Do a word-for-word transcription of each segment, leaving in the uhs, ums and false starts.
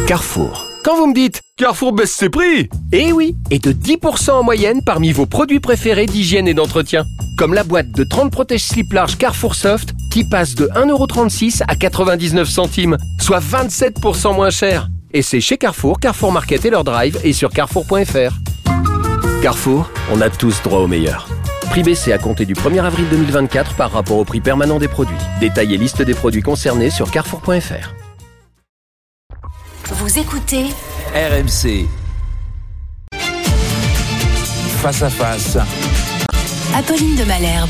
Carrefour. Quand vous me dites « Carrefour baisse ses prix !» Eh oui, et de dix pour cent en moyenne parmi vos produits préférés d'hygiène et d'entretien. Comme la boîte de trente protège-slip large Carrefour Soft qui passe de un euro trente-six à quatre-vingt-dix-neuf centimes, soit vingt-sept pour cent moins cher. Et c'est chez Carrefour, Carrefour Market et leur drive et sur carrefour point f r. Carrefour, on a tous droit au meilleur. Prix baissé à compter du premier avril deux mille vingt-quatre par rapport au prix permanent des produits. Détail et liste des produits concernés sur carrefour point f r. Vous écoutez R M C. Face à face. Apolline de Malherbe.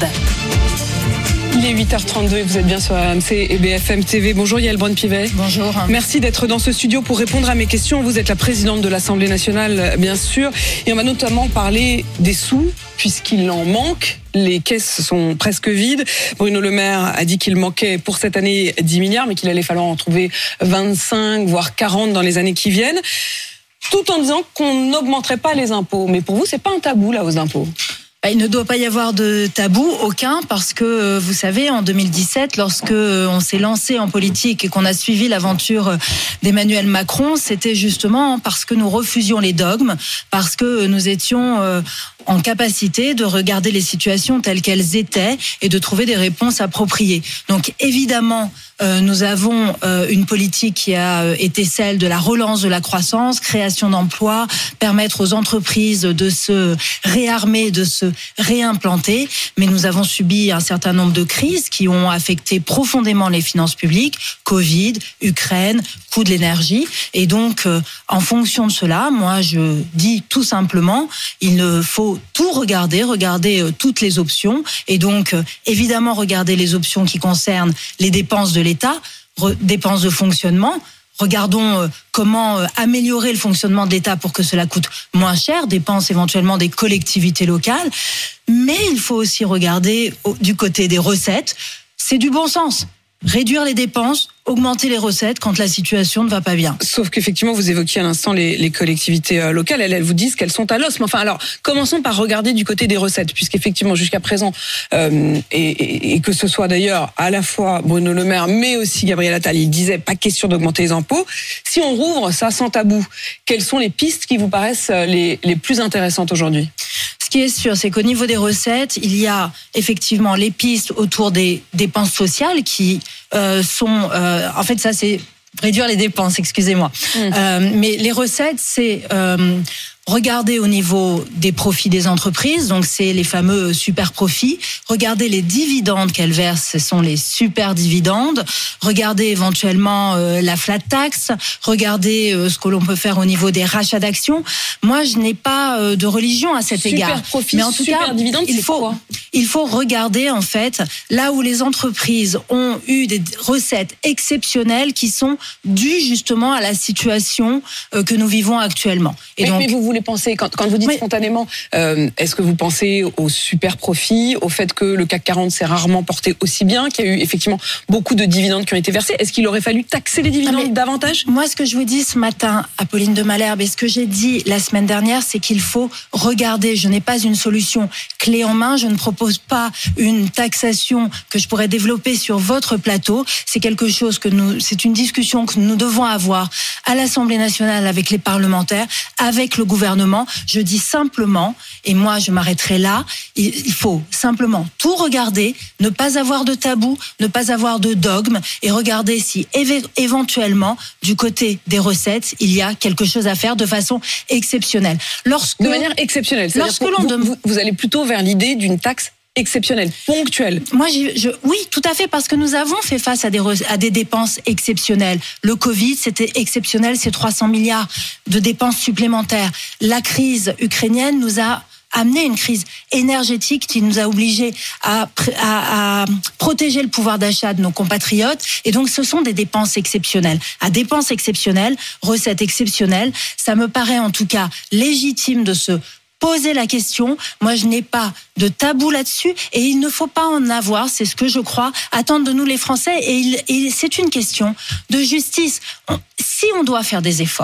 Il est huit heures trente-deux et vous êtes bien sur R M C et B F M T V. Bonjour Yael Braun-Pivet. Bonjour. Merci d'être dans ce studio pour répondre à mes questions. Vous êtes la présidente de l'Assemblée nationale, bien sûr. Et on va notamment parler des sous, puisqu'il en manque. Les caisses sont presque vides. Bruno Le Maire a dit qu'il manquait pour cette année dix milliards, mais qu'il allait falloir en trouver vingt-cinq, voire quarante dans les années qui viennent. Tout en disant qu'on n'augmenterait pas les impôts. Mais pour vous, c'est pas un tabou, la hausse d'impôts? Il ne doit pas y avoir de tabou, aucun, parce que, vous savez, en deux mille dix-sept, lorsque on s'est lancé en politique et qu'on a suivi l'aventure d'Emmanuel Macron, c'était justement parce que nous refusions les dogmes, parce que nous étions en capacité de regarder les situations telles qu'elles étaient et de trouver des réponses appropriées. Donc, évidemment, Euh, nous avons euh, une politique qui a euh, été celle de la relance de la croissance, création d'emplois, permettre aux entreprises de se réarmer, de se réimplanter. Mais nous avons subi un certain nombre de crises qui ont affecté profondément les finances publiques, Covid, Ukraine, coût de l'énergie. Et donc, euh, en fonction de cela, moi, je dis tout simplement, il faut tout regarder, regarder euh, toutes les options. Et donc, euh, évidemment, regarder les options qui concernent les dépenses de l'État, re- dépenses de fonctionnement. Regardons euh, comment euh, améliorer le fonctionnement de l'État pour que cela coûte moins cher, dépenses éventuellement des collectivités locales. Mais il faut aussi regarder au, du côté des recettes. C'est du bon sens. Réduire les dépenses, augmenter les recettes quand la situation ne va pas bien. Sauf qu'effectivement, vous évoquiez à l'instant les, les collectivités locales. Elles, elles vous disent qu'elles sont à l'os. Mais enfin, alors, commençons par regarder du côté des recettes, puisqu'effectivement, jusqu'à présent, euh, et, et, et que ce soit d'ailleurs à la fois Bruno Le Maire, mais aussi Gabriel Attal, il disait pas question d'augmenter les impôts. Si on rouvre ça sans tabou, quelles sont les pistes qui vous paraissent les, les plus intéressantes aujourd'hui ? Ce qui est sûr, c'est qu'au niveau des recettes, il y a effectivement les pistes autour des dépenses sociales qui euh, sont... Euh, en fait, ça, c'est réduire les dépenses, excusez-moi. Mmh. Euh, mais les recettes, c'est... Euh, Regardez au niveau des profits des entreprises, donc c'est les fameux super profits. Regardez les dividendes qu'elles versent, ce sont les super dividendes. Regardez éventuellement euh, la flat tax. Regardez euh, ce que l'on peut faire au niveau des rachats d'actions. Moi, je n'ai pas euh, de religion à cet super égard. Profit, mais en tout super cas, dividende, il faut quoi il faut regarder en fait là où les entreprises ont eu des recettes exceptionnelles qui sont dues justement à la situation euh, que nous vivons actuellement. Et mais, donc, mais vous voulez penser, quand, quand vous dites mais, spontanément, euh, est-ce que vous pensez au super profit, au fait que le C A C quarante s'est rarement porté aussi bien, qu'il y a eu effectivement beaucoup de dividendes qui ont été versés? Est-ce qu'il aurait fallu taxer les dividendes ah davantage? Moi, ce que je vous dis ce matin, Apolline de Malherbe, et ce que j'ai dit la semaine dernière, c'est qu'il faut regarder. Je n'ai pas une solution clé en main. Je ne propose pas une taxation que je pourrais développer sur votre plateau. C'est quelque chose que nous, c'est une discussion que nous devons avoir à l'Assemblée nationale avec les parlementaires, avec le gouvernement. Je dis simplement, et moi je m'arrêterai là, il faut simplement tout regarder, ne pas avoir de tabou, ne pas avoir de dogme, et regarder si éve- éventuellement, du côté des recettes, il y a quelque chose à faire de façon exceptionnelle. Lorsque, de manière exceptionnelle, lorsque l'on vous, dem- vous, vous allez plutôt vers l'idée d'une taxe exceptionnelle, ponctuelle. Moi, je, je, oui, tout à fait, parce que nous avons fait face à des, à des dépenses exceptionnelles. Le Covid, c'était exceptionnel, c'est trois cents milliards de dépenses supplémentaires. La crise ukrainienne nous a amené une crise énergétique qui nous a obligés à, à, à protéger le pouvoir d'achat de nos compatriotes. Et donc, ce sont des dépenses exceptionnelles. À dépenses exceptionnelles, recettes exceptionnelles, ça me paraît en tout cas légitime de se poser la question. Moi, je n'ai pas de tabou là-dessus et il ne faut pas en avoir, c'est ce que je crois, attendre de nous les Français. Et, il, et c'est une question de justice. On, si on doit faire des efforts,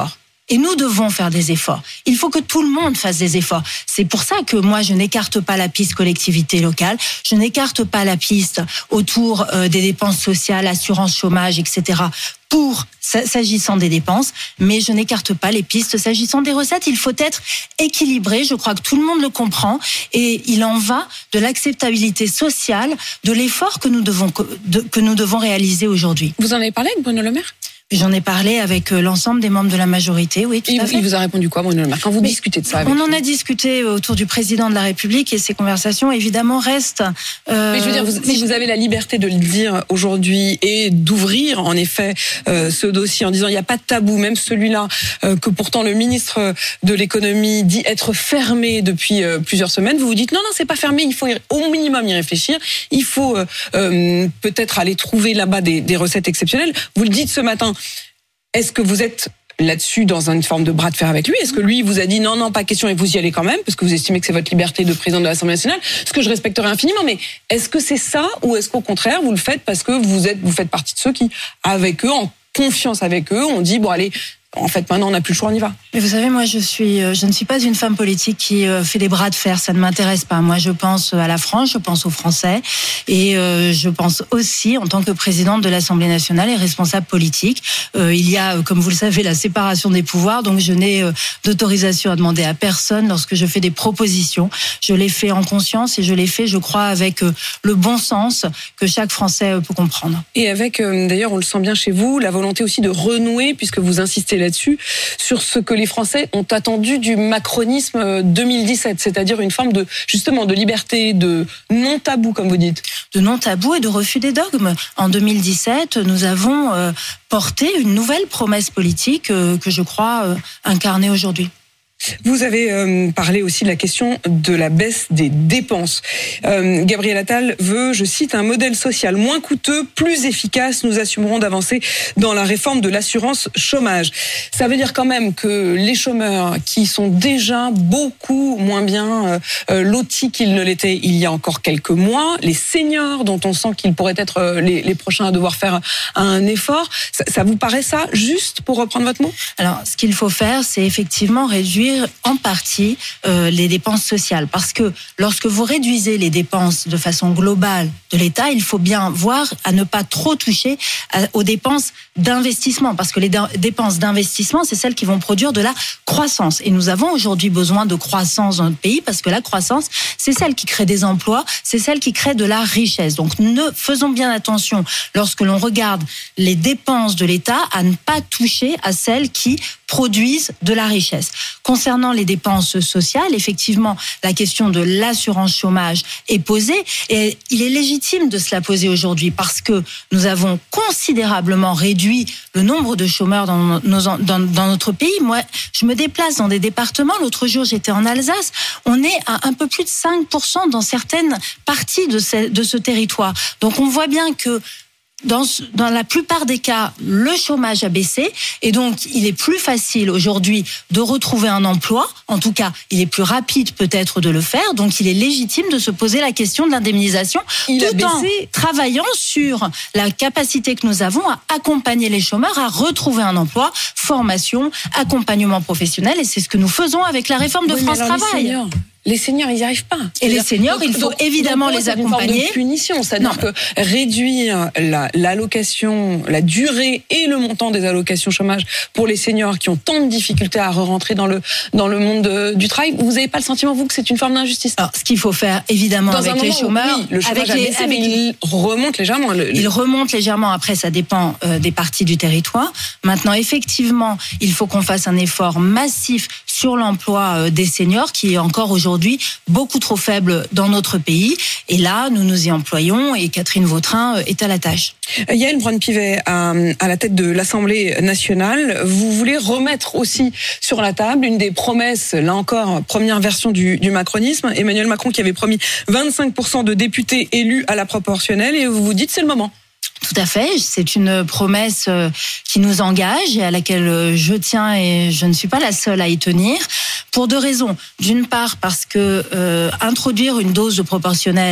Et nous devons faire des efforts. Il faut que tout le monde fasse des efforts. C'est pour ça que moi, je n'écarte pas la piste collectivité locale. Je n'écarte pas la piste autour euh, des dépenses sociales, assurance chômage, et cetera pour s'agissant des dépenses, mais je n'écarte pas les pistes s'agissant des recettes. Il faut être équilibré, je crois que tout le monde le comprend, et il en va de l'acceptabilité sociale de l'effort que nous devons, de, que nous devons réaliser aujourd'hui. Vous en avez parlé avec Bruno Le Maire ? J'en ai parlé avec l'ensemble des membres de la majorité, oui, tout il, à fait. Il vous a répondu quoi, Bruno Le Maire, quand vous Mais discutez de ça avec On en lui. a discuté autour du président de la République et ces conversations, évidemment, restent... Euh, mais je veux dire, vous, si vous avez la liberté de le dire aujourd'hui et d'ouvrir, en effet, euh, ce dossier en disant il n'y a pas de tabou, même celui-là, euh, que pourtant le ministre de l'économie dit être fermé depuis euh, plusieurs semaines, vous vous dites non, non, c'est pas fermé, il faut y, au minimum y réfléchir, il faut euh, euh, peut-être aller trouver là-bas des, des recettes exceptionnelles. Vous le dites ce matin. Est-ce que vous êtes là-dessus dans une forme de bras de fer avec lui ? Est-ce que lui vous a dit non, non, pas question et vous y allez quand même parce que vous estimez que c'est votre liberté de président de l'Assemblée nationale, ce que je respecterai infiniment, mais est-ce que c'est ça ou est-ce qu'au contraire vous le faites parce que vous êtes, vous faites partie de ceux qui, avec eux, en confiance avec eux, on dit bon allez, en fait maintenant on n'a plus le choix, on y va. Mais vous savez, moi je suis, je ne suis pas une femme politique qui fait des bras de fer, ça ne m'intéresse pas. Moi je pense à la France, je pense aux Français et euh, je pense aussi en tant que présidente de l'Assemblée nationale et responsable politique. Euh, il y a, comme vous le savez, la séparation des pouvoirs, donc je n'ai euh, d'autorisation à demander à personne lorsque je fais des propositions. Je les fais en conscience et je les fais, je crois, avec euh, le bon sens que chaque Français euh, peut comprendre. Et avec, euh, d'ailleurs, on le sent bien chez vous, la volonté aussi de renouer, puisque vous insistez là-dessus, sur ce que les Français ont attendu du macronisme deux mille dix-sept, c'est-à-dire une forme de, justement, de liberté, de non-tabou, comme vous dites. De non-tabou et de refus des dogmes. En deux mille dix-sept, nous avons euh, porté une nouvelle promesse politique euh, que je crois euh, incarner aujourd'hui. Vous avez euh, parlé aussi de la question de la baisse des dépenses. Euh, Gabriel Attal veut, je cite, un modèle social moins coûteux, plus efficace. Nous assumerons d'avancer dans la réforme de l'assurance chômage. Ça veut dire quand même que les chômeurs qui sont déjà beaucoup moins bien euh, lotis qu'ils ne l'étaient il y a encore quelques mois, les seniors dont on sent qu'ils pourraient être euh, les, les prochains à devoir faire un effort, ça, ça vous paraît ça juste, pour reprendre votre mot ? Alors, ce qu'il faut faire, c'est effectivement réduire en partie euh, les dépenses sociales. Parce que lorsque vous réduisez les dépenses de façon globale de l'État, il faut bien voir à ne pas trop toucher à, aux dépenses d'investissement. Parce que les dépenses d'investissement, c'est celles qui vont produire de la croissance. Et nous avons aujourd'hui besoin de croissance dans notre pays parce que la croissance, c'est celle qui crée des emplois, c'est celle qui crée de la richesse. Donc, ne faisons bien attention lorsque l'on regarde les dépenses de l'État à ne pas toucher à celles qui produisent de la richesse. Concernant les dépenses sociales, effectivement, la question de l'assurance chômage est posée et il est légitime de se la poser aujourd'hui parce que nous avons considérablement réduit le nombre de chômeurs dans, nos, dans, dans notre pays. Moi, je me déplace dans des départements. L'autre jour, j'étais en Alsace. On est à un peu plus de cinq pour cent dans certaines parties de ce, de ce territoire. Donc, on voit bien que Dans, dans la plupart des cas, le chômage a baissé et donc il est plus facile aujourd'hui de retrouver un emploi. En tout cas, il est plus rapide peut-être de le faire. Donc, il est légitime de se poser la question de l'indemnisation il tout a en baissé. travaillant sur la capacité que nous avons à accompagner les chômeurs à retrouver un emploi, formation, accompagnement professionnel. Et c'est ce que nous faisons avec la réforme de Oui, France mais alors, Travail. Les seniors, les seniors, ils n'y arrivent pas. Et les seniors, il faut évidemment les accompagner. C'est une accompagner. forme de punition, c'est-à-dire que réduire la, l'allocation, la durée et le montant des allocations chômage pour les seniors qui ont tant de difficultés à re-rentrer dans le dans le monde de, du travail, vous n'avez pas le sentiment, vous, que c'est une forme d'injustice ? Alors, ce qu'il faut faire, évidemment, Dans avec un les moment où, chômeurs, oui, le chômage avec a les, baissé, avec mais il remonte légèrement. Le, le... Il remonte légèrement, après ça dépend euh, des parties du territoire. Maintenant, effectivement, il faut qu'on fasse un effort massif sur l'emploi euh, des seniors qui est encore aujourd'hui beaucoup trop faible dans notre pays. Et là, nous nous y employons et Catherine Vautrin euh, est à la tâche. Yaël Braun-Pivet, à, à la tête de l'Assemblée nationale, vous voulez remettre aussi sur la table une des promesses, là encore, première version du, du macronisme, Emmanuel Macron qui avait promis vingt-cinq pour cent de députés élus à la proportionnelle, et vous vous dites c'est le moment. Tout à fait, c'est une promesse qui nous engage et à laquelle je tiens et je ne suis pas la seule à y tenir, pour deux raisons. D'une part, parce que euh, introduire une dose de proportionnelle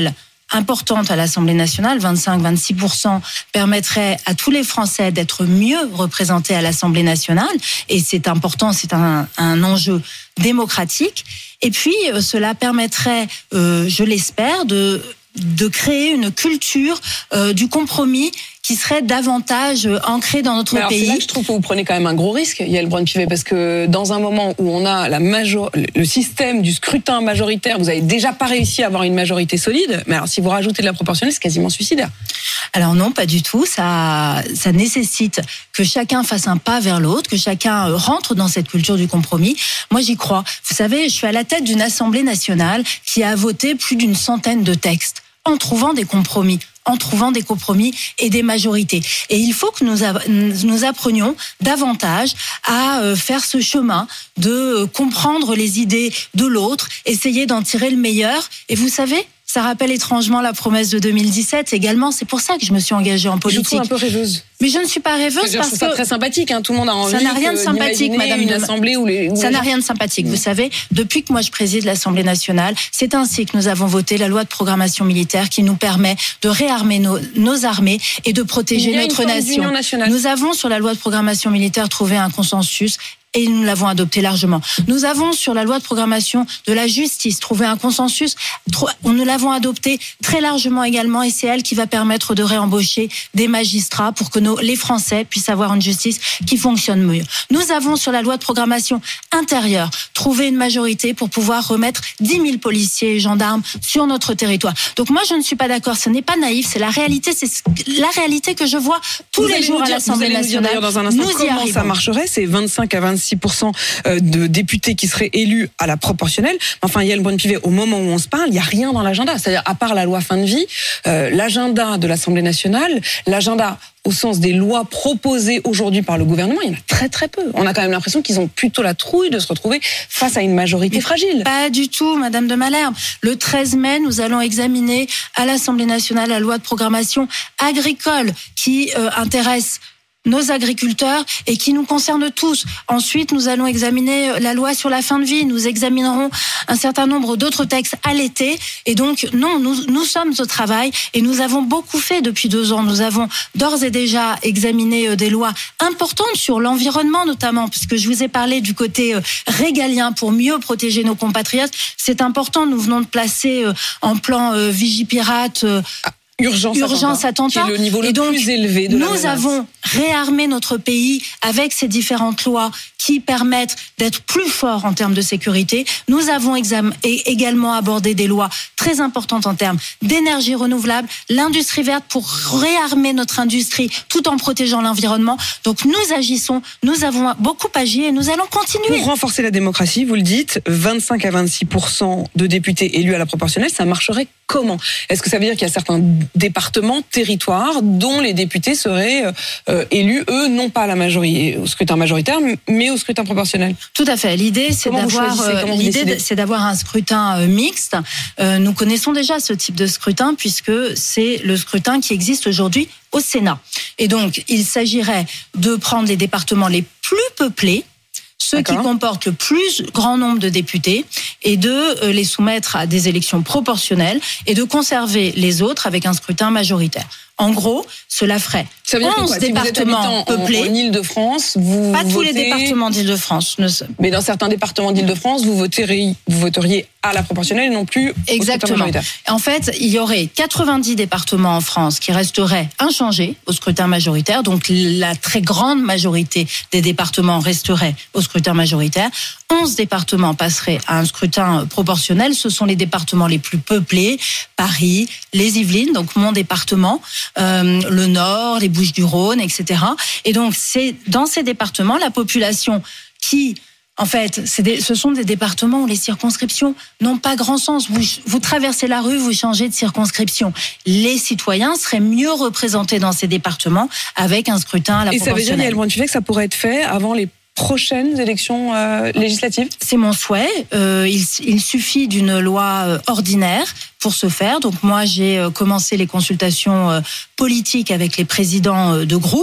importante à l'Assemblée nationale, vingt-cinq à vingt-six pour cent, permettrait à tous les Français d'être mieux représentés à l'Assemblée nationale. Et c'est important, c'est un, un enjeu démocratique. Et puis, euh, cela permettrait, euh, je l'espère, de, de créer une culture euh, du compromis qui serait davantage ancrée dans notre alors, pays. C'est là que je trouve que vous prenez quand même un gros risque, Yaël Braun-Pivet, parce que dans un moment où on a la major... le système du scrutin majoritaire, vous n'avez déjà pas réussi à avoir une majorité solide, mais alors si vous rajoutez de la proportionnelle, c'est quasiment suicidaire. Alors non, pas du tout. Ça, ça nécessite que chacun fasse un pas vers l'autre, que chacun rentre dans cette culture du compromis. Moi, j'y crois. Vous savez, je suis à la tête d'une Assemblée nationale qui a voté plus d'une centaine de textes en trouvant des compromis. en trouvant des compromis et des majorités. Et il faut que nous, a, nous apprenions davantage à faire ce chemin de comprendre les idées de l'autre, essayer d'en tirer le meilleur. Et vous savez, ça rappelle étrangement la promesse de deux mille dix-sept également. C'est pour ça que je me suis engagée en politique. Je vous trouve un peu rêveuse. Mais je ne suis pas rêveuse je parce trouve ça que très sympathique. Hein. Tout le monde a envie. Ça n'a rien de sympathique, Madame. Une assemblée où les. Où ça les n'a gens... rien de sympathique. Vous savez, depuis que moi je préside l'Assemblée nationale, c'est ainsi que nous avons voté la loi de programmation militaire qui nous permet de réarmer nos, nos armées et de protéger notre nation. Nous avons sur la loi de programmation militaire trouvé un consensus. Et nous l'avons adopté largement. Nous avons, sur la loi de programmation de la justice, trouvé un consensus. Nous l'avons adopté très largement également, et c'est elle qui va permettre de réembaucher des magistrats pour que nos, les Français puissent avoir une justice qui fonctionne mieux. Nous avons, sur la loi de programmation intérieure, trouvé une majorité pour pouvoir remettre dix mille policiers et gendarmes sur notre territoire. Donc moi, je ne suis pas d'accord. Ce n'est pas naïf. C'est la réalité. C'est la réalité que je vois tous vous les jours à dire, l'Assemblée vous allez nationale. Nous dire dans un instant nous comment ça marcherait. C'est vingt-cinq à vingt-six pour cent de députés qui seraient élus à la proportionnelle. Enfin, Yaël Braun-Pivet, au moment où on se parle, il n'y a rien dans l'agenda. C'est-à-dire, à part la loi fin de vie, euh, l'agenda de l'Assemblée nationale, l'agenda au sens des lois proposées aujourd'hui par le gouvernement, il y en a très très peu. On a quand même l'impression qu'ils ont plutôt la trouille de se retrouver face à une majorité Mais fragile. Pas du tout, Madame de Malherbe. Le treize mai, nous allons examiner à l'Assemblée nationale la loi de programmation agricole qui euh, intéresse nos agriculteurs et qui nous concerne tous. Ensuite, nous allons examiner la loi sur la fin de vie. Nous examinerons un certain nombre d'autres textes à l'été. Et donc, non, nous, nous sommes au travail et nous avons beaucoup fait depuis deux ans. Nous avons d'ores et déjà examiné des lois importantes sur l'environnement notamment, puisque je vous ai parlé du côté régalien pour mieux protéger nos compatriotes. C'est important. Nous venons de placer en plan Vigipirate Urgence, Urgence attentat, qui est le niveau le et donc, plus élevé de la menace. Nous avons réarmé notre pays avec ces différentes lois qui permettent d'être plus forts en termes de sécurité. Nous avons exam- et également abordé des lois très importantes en termes d'énergie renouvelable, l'industrie verte pour réarmer notre industrie tout en protégeant l'environnement. Donc nous agissons, nous avons beaucoup agi et nous allons continuer. Pour renforcer la démocratie, vous le dites, vingt-cinq à vingt-six pour cent de députés élus à la proportionnelle, ça marcherait comment ? Est-ce que ça veut dire qu'il y a certains départements, territoires, dont les députés seraient euh, élus, eux, non pas à la majorité, au scrutin majoritaire, mais au scrutin proportionnel? Tout à fait. L'idée, c'est Comment d'avoir, euh, l'idée, c'est d'avoir un scrutin euh, mixte. Euh, nous connaissons déjà ce type de scrutin puisque c'est le scrutin qui existe aujourd'hui au Sénat. Et donc, il s'agirait de prendre les départements les plus peuplés, ceux D'accord. qui comportent le plus grand nombre de députés, et de les soumettre à des élections proportionnelles et de conserver les autres avec un scrutin majoritaire. En gros, cela ferait ça veut dire onze départements si peuplés. En, en Île-de-France, vous Pas votez... tous les départements d'Île-de-France. Ne... Mais dans certains départements d'Île-de-France, vous voteriez, vous voteriez à la proportionnelle et non plus Exactement. au scrutin majoritaire. En fait, il y aurait quatre-vingt-dix départements en France qui resteraient inchangés au scrutin majoritaire. Donc, la très grande majorité des départements resterait au scrutin majoritaire. onze départements passeraient à un scrutin proportionnel. Ce sont les départements les plus peuplés. Paris, les Yvelines, donc mon département, euh, le Nord, les Bouches-du-Rhône, et cetera. Et donc, c'est dans ces départements, la population qui... En fait, c'est des, ce sont des départements où les circonscriptions n'ont pas grand sens. Vous, vous traversez la rue, vous changez de circonscription. Les citoyens seraient mieux représentés dans ces départements avec un scrutin à la proportionnelle. Et ça veut dire, Yaël Braun-Pivet, que ça pourrait être fait avant les prochaines élections euh, législatives ? C'est mon souhait. Euh, il, il suffit d'une loi euh, ordinaire pour ce faire. Donc moi, j'ai euh, commencé les consultations euh, politiques avec les présidents euh, de groupe.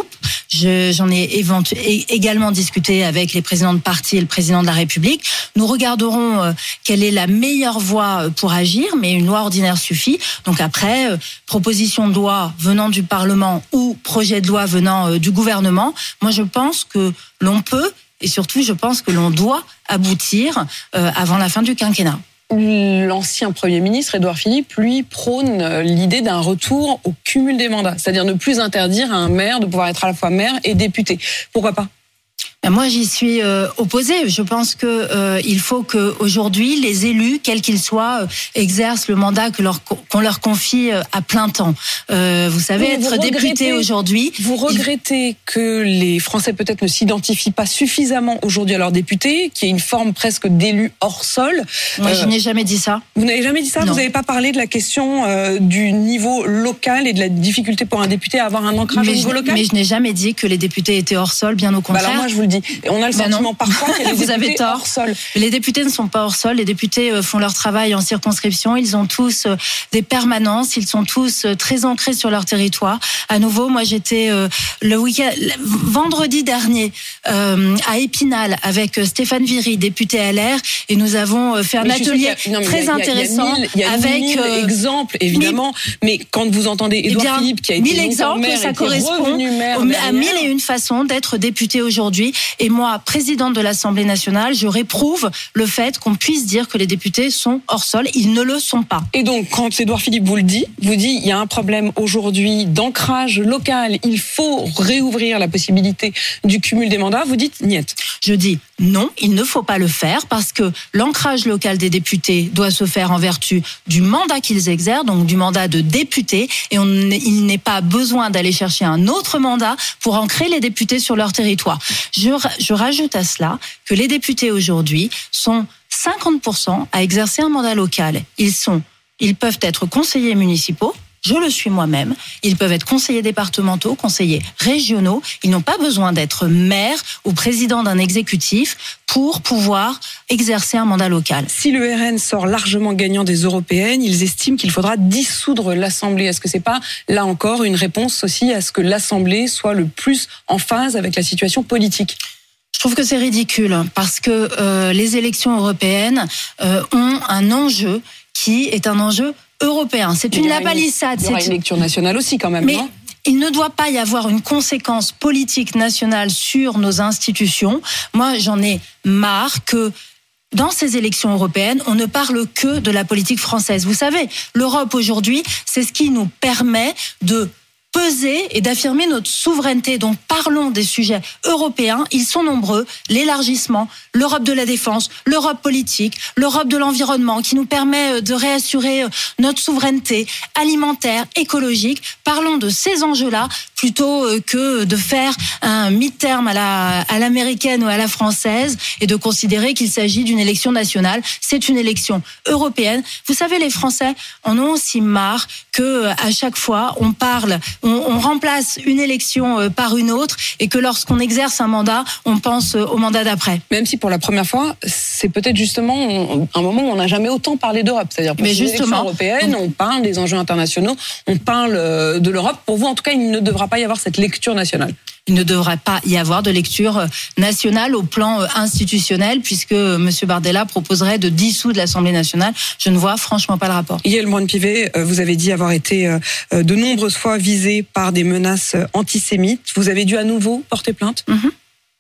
Je, j'en ai éventu- également discuté avec les présidents de parti et le président de la République. Nous regarderons euh, quelle est la meilleure voie pour agir, mais une loi ordinaire suffit. Donc après, euh, proposition de loi venant du Parlement ou projet de loi venant euh, du gouvernement, moi je pense que l'on peut, et surtout je pense que l'on doit aboutir euh, avant la fin du quinquennat. L'ancien Premier ministre, Édouard Philippe, lui, prône l'idée d'un retour au cumul des mandats, c'est-à-dire ne plus interdire à un maire de pouvoir être à la fois maire et député. Pourquoi pas ? Moi, j'y suis euh, opposée. Je pense que euh, il faut que aujourd'hui les élus, quels qu'ils soient, euh, exercent le mandat que leur qu'on leur confie euh, à plein temps. Euh, vous savez, vous être député aujourd'hui. Vous regrettez il... que les Français peut-être ne s'identifient pas suffisamment aujourd'hui à leurs députés, qu'il y ait une forme presque d'élu hors sol. Moi, euh, je n'ai jamais dit ça. Vous n'avez jamais dit ça ? Non. Vous n'avez pas parlé de la question euh, du niveau local et de la difficulté pour un député à avoir un ancrage mais au niveau je, local ? Mais je n'ai jamais dit que les députés étaient hors sol, bien au contraire. Bah alors moi, je vous le dis. On a le Ben sentiment parfois qu'il y a des vous avez députés tort. hors sol. Les députés ne sont pas hors sol. Les députés font leur travail en circonscription. Ils ont tous des permanences. Ils sont tous très ancrés sur leur territoire. À nouveau, moi, j'étais euh, le week-end, vendredi dernier, euh, à Épinal avec Stéphane Viry, député L R, et nous avons fait un mais atelier a, non, très y a, intéressant il y a avec mille euh, exemples, évidemment. Mais quand vous entendez Édouard eh bien, Philippe qui a été mille exemples, maire, ça correspond maire à mille et une façons d'être député aujourd'hui. Et moi, présidente de l'Assemblée nationale, je réprouve le fait qu'on puisse dire que les députés sont hors sol. Ils ne le sont pas. Et donc, quand Édouard Philippe vous le dit, vous dit il y a un problème aujourd'hui d'ancrage local, il faut réouvrir la possibilité du cumul des mandats, vous dites niet. Je dis non, il ne faut pas le faire parce que l'ancrage local des députés doit se faire en vertu du mandat qu'ils exercent, donc du mandat de député, et on, il n'est pas besoin d'aller chercher un autre mandat pour ancrer les députés sur leur territoire. Je, je rajoute à cela que les députés aujourd'hui sont cinquante pour cent à exercer un mandat local. Ils sont, ils peuvent être conseillers municipaux. Je le suis moi-même. Ils peuvent être conseillers départementaux, conseillers régionaux. Ils n'ont pas besoin d'être maire ou président d'un exécutif pour pouvoir exercer un mandat local. Si le R N sort largement gagnant des européennes, ils estiment qu'il faudra dissoudre l'Assemblée. Est-ce que c'est pas, là encore, une réponse aussi à ce que l'Assemblée soit le plus en phase avec la situation politique ? Je trouve que c'est ridicule parce que euh, les élections européennes euh, ont un enjeu qui est un enjeu européen. C'est une lapalissade. Il y aura une lecture nationale aussi quand même, mais non ? Il ne doit pas y avoir une conséquence politique nationale sur nos institutions. Moi, j'en ai marre que dans ces élections européennes, on ne parle que de la politique française. Vous savez, l'Europe aujourd'hui, c'est ce qui nous permet de peser et d'affirmer notre souveraineté. Donc parlons des sujets européens, ils sont nombreux, l'élargissement, l'Europe de la défense, l'Europe politique, l'Europe de l'environnement qui nous permet de réassurer notre souveraineté alimentaire, écologique. Parlons de ces enjeux-là plutôt que de faire un mi-terme à la à l'américaine ou à la française et de considérer qu'il s'agit d'une élection nationale. C'est une élection européenne. Vous savez, les Français en ont aussi marre que à chaque fois on parle On, on remplace une élection par une autre et que lorsqu'on exerce un mandat, on pense au mandat d'après. Même si pour la première fois, c'est peut-être justement un moment où on n'a jamais autant parlé d'Europe. C'est-à-dire pour les élections européennes, on parle des enjeux internationaux, on parle de l'Europe. Pour vous, en tout cas, il ne devra pas y avoir cette lecture nationale. Il ne devrait pas y avoir de lecture nationale au plan institutionnel puisque M. Bardella proposerait de dissoudre l'Assemblée nationale. Je ne vois franchement pas le rapport. Yael Braun-Pivet, vous avez dit avoir été de nombreuses fois visé par des menaces antisémites. Vous avez dû à nouveau porter plainte ? Mm-hmm.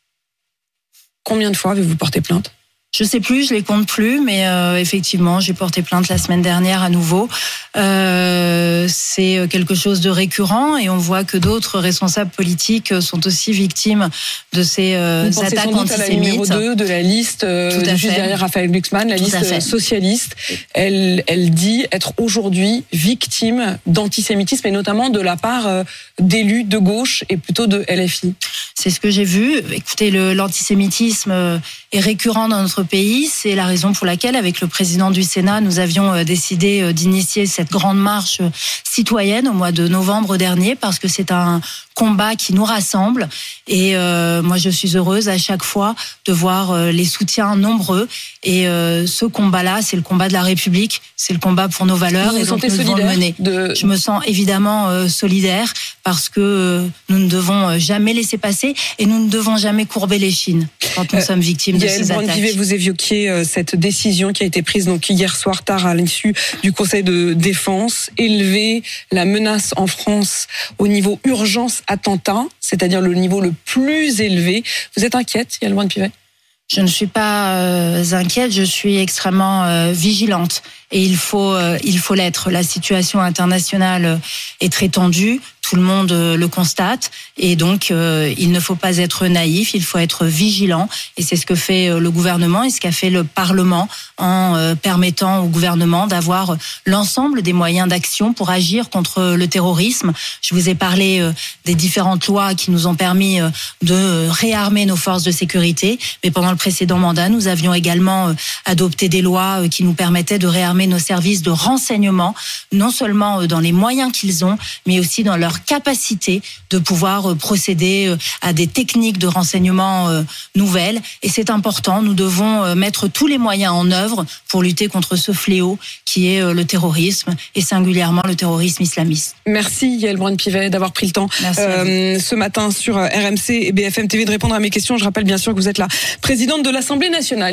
Combien de fois avez-vous porté plainte ? Je sais plus, je les compte plus, mais euh, effectivement, j'ai porté plainte la semaine dernière à nouveau. Euh, c'est quelque chose de récurrent et on voit que d'autres responsables politiques sont aussi victimes de ces euh, Vous attaques sans doute antisémites. À la numéro deux de la liste, euh, juste derrière Raphaël Glucksmann, la Tout liste socialiste. Elle, elle dit être aujourd'hui victime d'antisémitisme et notamment de la part euh, d'élus de gauche et plutôt de L F I. C'est ce que j'ai vu. Écoutez, le, l'antisémitisme est récurrent dans notre pays. C'est la raison pour laquelle, avec le président du Sénat, nous avions décidé d'initier cette grande marche citoyenne au mois de novembre dernier, parce que c'est un combat qui nous rassemble. Et euh, moi, je suis heureuse à chaque fois de voir euh, les soutiens nombreux. Et euh, ce combat-là, c'est le combat de la République, c'est le combat pour nos valeurs. Vous et vous donc sentez nous devons le solidaire mener. de... Je me sens évidemment euh, solidaire, parce que euh, nous ne devons jamais laisser passer et nous ne devons jamais courber les chines quand nous euh, sommes victimes de Yael ces attaques. Braun-Pivet, vous évoquiez euh, cette décision qui a été prise donc hier soir tard à l'issue du Conseil de défense, élever la menace en France au niveau urgence attentat, c'est-à-dire le niveau le plus élevé. Vous êtes inquiète, Yael Braun-Pivet ? Je ne suis pas euh, inquiète, je suis extrêmement euh, vigilante et il faut euh, il faut l'être. La situation internationale est très tendue, tout le monde euh, le constate et donc euh, il ne faut pas être naïf, il faut être vigilant et c'est ce que fait euh, le gouvernement et ce qu'a fait le Parlement en euh, permettant au gouvernement d'avoir l'ensemble des moyens d'action pour agir contre le terrorisme. Je vous ai parlé euh, des différentes lois qui nous ont permis euh, de réarmer nos forces de sécurité, mais pendant le précédent mandat, nous avions également euh, adopté des lois euh, qui nous permettaient de réarmer nos services de renseignement, non seulement euh, dans les moyens qu'ils ont, mais aussi dans leur capacité de pouvoir euh, procéder euh, à des techniques de renseignement euh, nouvelles. Et c'est important, nous devons euh, mettre tous les moyens en œuvre pour lutter contre ce fléau qui est euh, le terrorisme et singulièrement le terrorisme islamiste. Merci Yael Braun-Pivet d'avoir pris le temps euh, ce matin sur R M C et B F M T V de répondre à mes questions. Je rappelle bien sûr que vous êtes la présidente de l'Assemblée nationale.